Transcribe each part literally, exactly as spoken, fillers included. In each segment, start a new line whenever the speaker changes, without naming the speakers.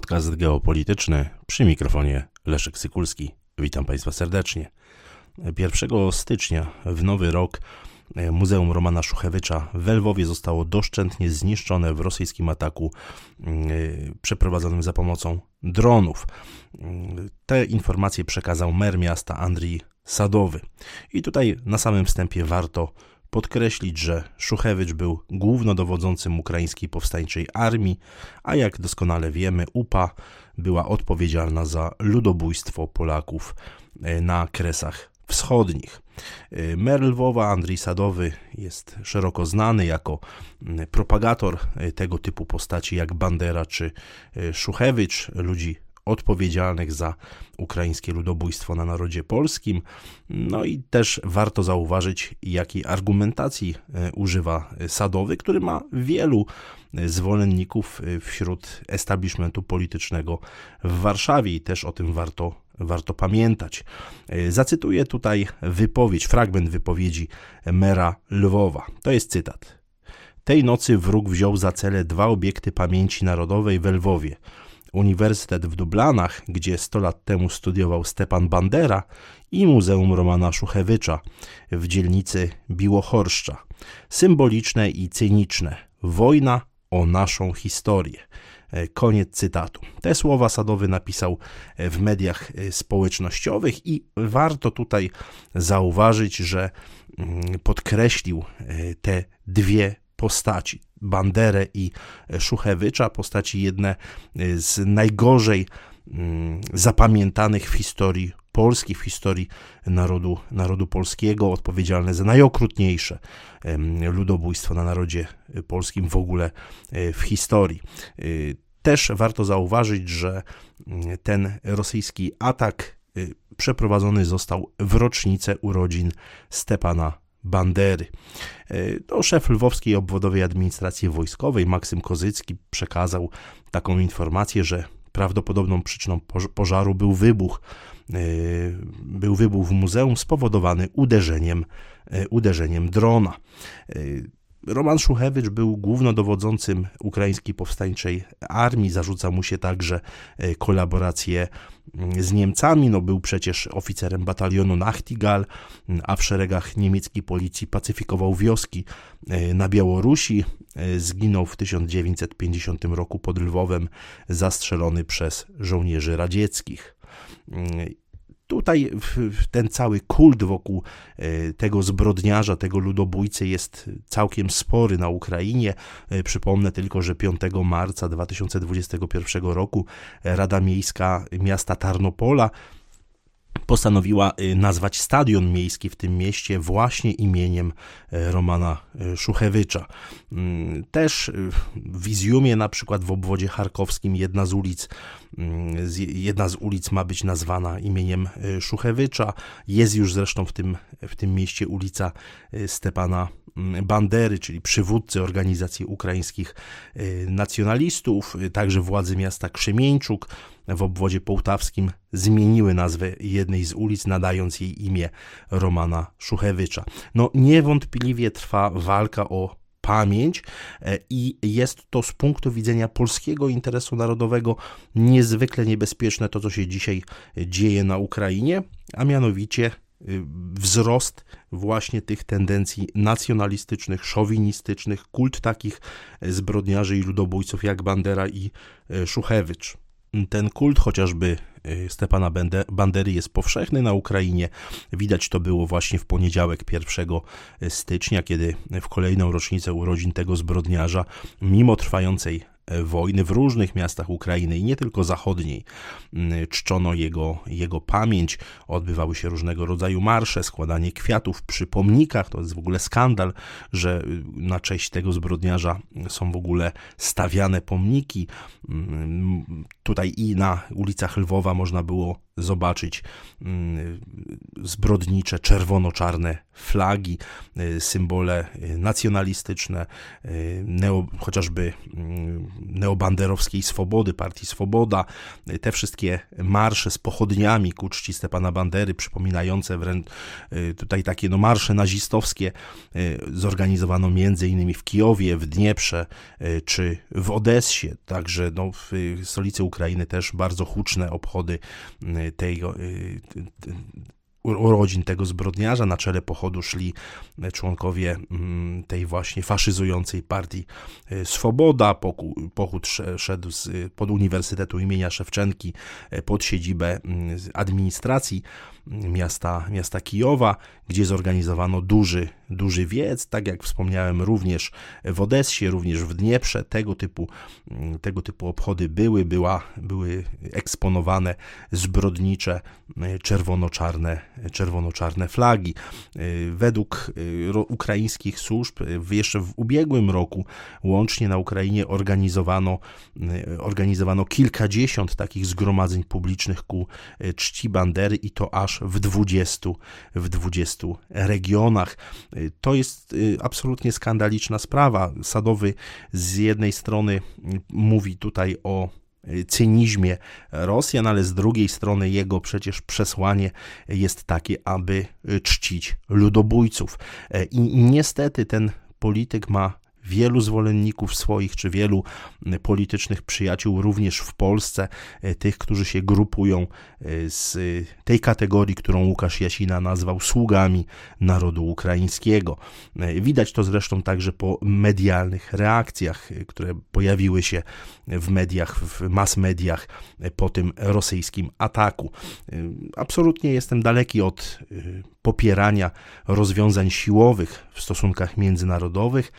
Podcast geopolityczny, przy mikrofonie Leszek Sykulski. Witam Państwa serdecznie. pierwszego stycznia w nowy rok Muzeum Romana Szuchewycza w Lwowie zostało doszczętnie zniszczone w rosyjskim ataku przeprowadzonym za pomocą dronów. Te informacje przekazał mer miasta Andrii Sadowy. I tutaj na samym wstępie warto podkreślić, że Szuchewycz był głównodowodzącym ukraińskiej powstańczej armii, a jak doskonale wiemy, U P A była odpowiedzialna za ludobójstwo Polaków na Kresach Wschodnich. Mer Lwowa Andrii Sadowy jest szeroko znany jako propagator tego typu postaci jak Bandera czy Szuchewycz, ludzi odpowiedzialnych za ukraińskie ludobójstwo na narodzie polskim. No i też warto zauważyć, jakiej argumentacji używa Sadowy, który ma wielu zwolenników wśród establishmentu politycznego w Warszawie i też o tym warto, warto pamiętać. Zacytuję tutaj wypowiedź, fragment wypowiedzi mera Lwowa. To jest cytat. Tej nocy wróg wziął za cele dwa obiekty pamięci narodowej w Lwowie. Uniwersytet w Dublanach, gdzie sto lat temu studiował Stepan Bandera, i Muzeum Romana Szuchewycza w dzielnicy Biłochorszcza. Symboliczne i cyniczne. Wojna o naszą historię. Koniec cytatu. Te słowa Sadowy napisał w mediach społecznościowych i warto tutaj zauważyć, że podkreślił te dwie postaci, Banderę i Szuchewycza, postaci jedne z najgorzej zapamiętanych w historii Polski, w historii narodu, narodu polskiego, odpowiedzialne za najokrutniejsze ludobójstwo na narodzie polskim w ogóle w historii. Też warto zauważyć, że ten rosyjski atak przeprowadzony został w rocznicę urodzin Stepana Bandery. To szef Lwowskiej Obwodowej Administracji Wojskowej Maksym Kozycki przekazał taką informację, że prawdopodobną przyczyną pożaru był wybuch, był wybuch w muzeum spowodowany uderzeniem, uderzeniem drona. Roman Szuchewycz był głównodowodzącym ukraińskiej powstańczej armii. Zarzuca mu się także kolaborację z Niemcami. No, był przecież oficerem batalionu Nachtigal, a w szeregach niemieckiej policji pacyfikował wioski na Białorusi. Zginął w tysiąc dziewięćset pięćdziesiątym roku pod Lwowem, zastrzelony przez żołnierzy radzieckich. Tutaj ten cały kult wokół tego zbrodniarza, tego ludobójcy jest całkiem spory na Ukrainie. Przypomnę tylko, że piątego marca dwa tysiące dwudziestego pierwszego roku Rada Miejska miasta Tarnopola postanowiła nazwać stadion miejski w tym mieście właśnie imieniem Romana Szuchewycza. Też w Izjumie, na przykład w obwodzie charkowskim, jedna z ulic, jedna z ulic ma być nazwana imieniem Szuchewycza. Jest już zresztą w tym, w tym mieście ulica Stepana Bandery, czyli przywódcy organizacji ukraińskich nacjonalistów. Także władze miasta Krzemieńczuk w obwodzie połtawskim zmieniły nazwę jednej z ulic, nadając jej imię Romana Szuchewycza. No, niewątpliwie trwa walka o pamięć i jest to z punktu widzenia polskiego interesu narodowego niezwykle niebezpieczne to, co się dzisiaj dzieje na Ukrainie, a mianowicie wzrost właśnie tych tendencji nacjonalistycznych, szowinistycznych, kult takich zbrodniarzy i ludobójców jak Bandera i Szuchewycz. Ten kult chociażby Stepana Bandery jest powszechny na Ukrainie. Widać to było właśnie w poniedziałek pierwszego stycznia, kiedy w kolejną rocznicę urodzin tego zbrodniarza, mimo trwającej wojny w różnych miastach Ukrainy i nie tylko zachodniej, czczono jego, jego pamięć, odbywały się różnego rodzaju marsze, składanie kwiatów przy pomnikach. To jest w ogóle skandal, że na cześć tego zbrodniarza są w ogóle stawiane pomniki. Tutaj i na ulicach Lwowa można było zobaczyć zbrodnicze, czerwono-czarne flagi, symbole nacjonalistyczne, neo, chociażby neobanderowskiej Swobody, partii Swoboda, te wszystkie marsze z pochodniami ku czci Stepana Bandery, przypominające wręcz tutaj takie no marsze nazistowskie, zorganizowano między innymi w Kijowie, w Dnieprze czy w Odessie, także no, w stolicy Ukrainy też bardzo huczne obchody tego urodzin tego zbrodniarza. Na czele pochodu szli członkowie tej właśnie faszyzującej partii Swoboda. Pochód szedł z, pod Uniwersytetu imienia Szewczenki pod siedzibę administracji miasta, miasta Kijowa, gdzie zorganizowano duży, duży wiec, tak jak wspomniałem, również w Odessie, również w Dnieprze. Tego typu, tego typu obchody były, była, były eksponowane zbrodnicze czerwono-czarne, czerwono-czarne flagi. Według ukraińskich służb jeszcze w ubiegłym roku łącznie na Ukrainie organizowano, organizowano kilkadziesiąt takich zgromadzeń publicznych ku czci Bandery i to aż w dwudziestu, w dwudziestu regionach. To jest absolutnie skandaliczna sprawa. Sadowy z jednej strony mówi tutaj o cynizmie Rosjan, ale z drugiej strony jego przecież przesłanie jest takie, aby czcić ludobójców. I niestety ten polityk ma wielu zwolenników swoich, czy wielu politycznych przyjaciół również w Polsce, tych, którzy się grupują z tej kategorii, którą Łukasz Jasina nazwał sługami narodu ukraińskiego. Widać to zresztą także po medialnych reakcjach, które pojawiły się w mediach, w mass mediach po tym rosyjskim ataku. Absolutnie jestem daleki od popierania rozwiązań siłowych w stosunkach międzynarodowych,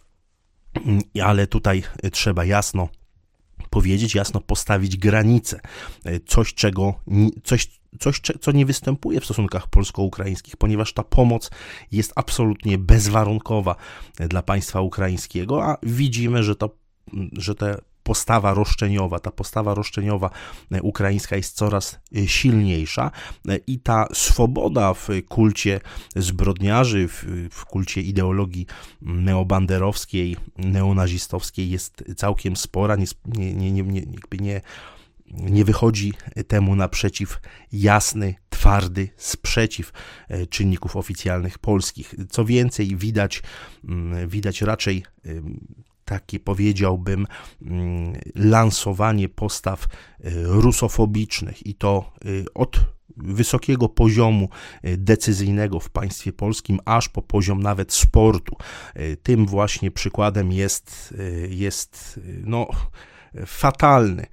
ale tutaj trzeba jasno powiedzieć, jasno postawić granice. Coś, czego, coś, coś, co nie występuje w stosunkach polsko-ukraińskich, ponieważ ta pomoc jest absolutnie bezwarunkowa dla państwa ukraińskiego, a widzimy, że to, że te postawa roszczeniowa, ta postawa roszczeniowa ukraińska jest coraz silniejsza i ta swoboda w kulcie zbrodniarzy, w, w kulcie ideologii neobanderowskiej, neonazistowskiej jest całkiem spora, nie, nie, nie, nie, jakby nie, nie wychodzi temu naprzeciw jasny, twardy sprzeciw czynników oficjalnych polskich. Co więcej, widać, widać raczej takie, powiedziałbym, lansowanie postaw rusofobicznych i to od wysokiego poziomu decyzyjnego w państwie polskim, aż po poziom nawet sportu. Tym właśnie przykładem jest, jest no, fatalny,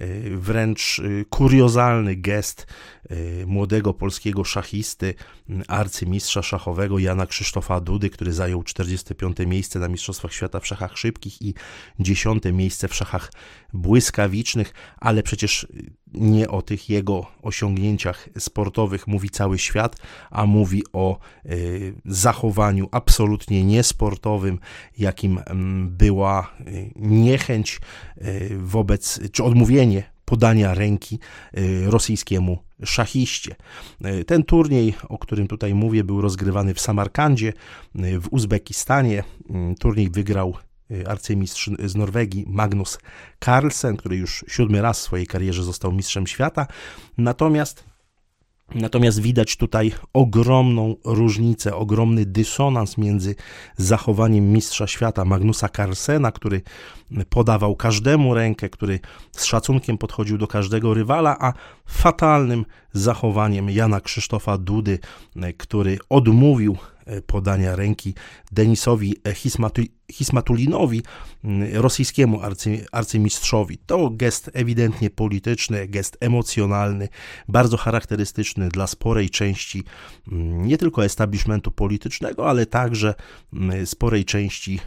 wręcz kuriozalny gest młodego polskiego szachisty, arcymistrza szachowego Jana Krzysztofa Dudy, który zajął czterdzieste piąte miejsce na Mistrzostwach Świata w szachach szybkich i dziesiąte miejsce w szachach błyskawicznych, ale przecież nie o tych jego osiągnięciach sportowych mówi cały świat, a mówi o y, zachowaniu absolutnie niesportowym, jakim y, była y, niechęć y, wobec, czy odmówienie podania ręki y, rosyjskiemu szachiście. Y, ten turniej, o którym tutaj mówię, był rozgrywany w Samarkandzie, y, w Uzbekistanie. Y, turniej wygrał arcymistrz z Norwegii Magnus Carlsen, który już siódmy raz w swojej karierze został mistrzem świata. Natomiast, natomiast widać tutaj ogromną różnicę, ogromny dysonans między zachowaniem mistrza świata Magnusa Carlsena, który podawał każdemu rękę, który z szacunkiem podchodził do każdego rywala, a fatalnym zachowaniem Jana Krzysztofa Dudy, który odmówił podania ręki Denisowi Hismatulinowi, rosyjskiemu arcy, arcymistrzowi. To gest ewidentnie polityczny, gest emocjonalny, bardzo charakterystyczny dla sporej części nie tylko establishmentu politycznego, ale także sporej części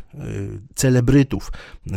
celebrytów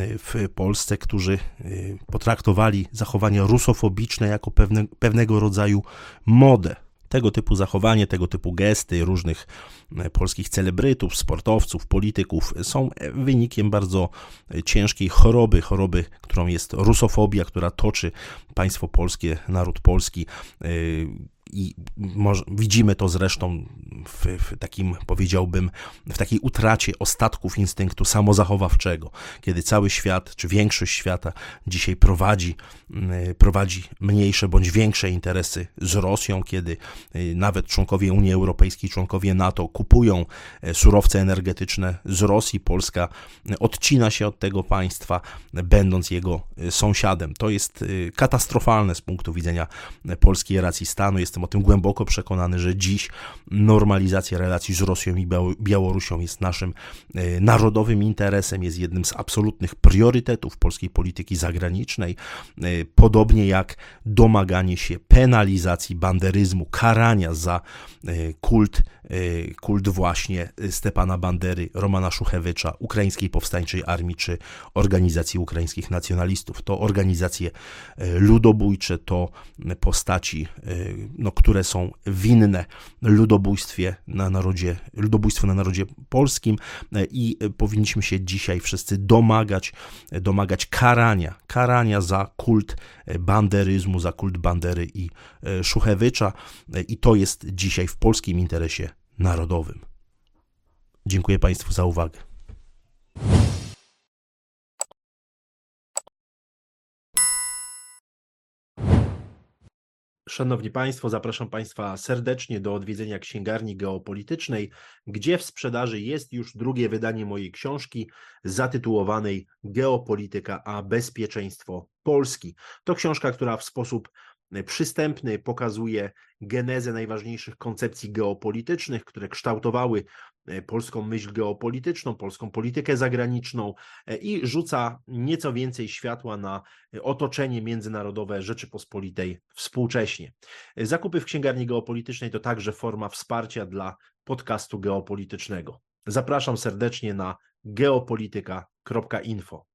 w Polsce, którzy potraktowali zachowania rusofobiczne jako pewne, pewnego rodzaju modę. Tego typu zachowanie, tego typu gesty różnych polskich celebrytów, sportowców, polityków są wynikiem bardzo ciężkiej choroby, choroby, którą jest rusofobia, która toczy państwo polskie, naród polski. i może, widzimy to zresztą w, w takim, powiedziałbym, w takiej utracie ostatków instynktu samozachowawczego, kiedy cały świat, czy większość świata dzisiaj prowadzi, prowadzi mniejsze bądź większe interesy z Rosją, kiedy nawet członkowie Unii Europejskiej, członkowie NATO kupują surowce energetyczne z Rosji. Polska odcina się od tego państwa, będąc jego sąsiadem. To jest katastrofalne z punktu widzenia polskiej racji stanu. Jestem o tym głęboko przekonany, że dziś normalizacja relacji z Rosją i Białorusią jest naszym narodowym interesem, jest jednym z absolutnych priorytetów polskiej polityki zagranicznej, podobnie jak domaganie się penalizacji banderyzmu, karania za kult, kult właśnie Stepana Bandery, Romana Szuchewycza, Ukraińskiej Powstańczej Armii czy Organizacji Ukraińskich Nacjonalistów. To organizacje ludobójcze, to postaci, no, które są winne ludobójstwie na narodzie, ludobójstwu na narodzie polskim i powinniśmy się dzisiaj wszyscy domagać, domagać karania, karania za kult banderyzmu, za kult Bandery i Szuchewycza i to jest dzisiaj w polskim interesie narodowym. Dziękuję Państwu za uwagę. Szanowni Państwo, zapraszam Państwa serdecznie do odwiedzenia Księgarni Geopolitycznej, gdzie w sprzedaży jest już drugie wydanie mojej książki zatytułowanej Geopolityka a bezpieczeństwo Polski. To książka, która w sposób przystępny pokazuje genezę najważniejszych koncepcji geopolitycznych, które kształtowały polską myśl geopolityczną, polską politykę zagraniczną i rzuca nieco więcej światła na otoczenie międzynarodowe Rzeczypospolitej współcześnie. Zakupy w Księgarni Geopolitycznej to także forma wsparcia dla podcastu geopolitycznego. Zapraszam serdecznie na geopolityka kropka info.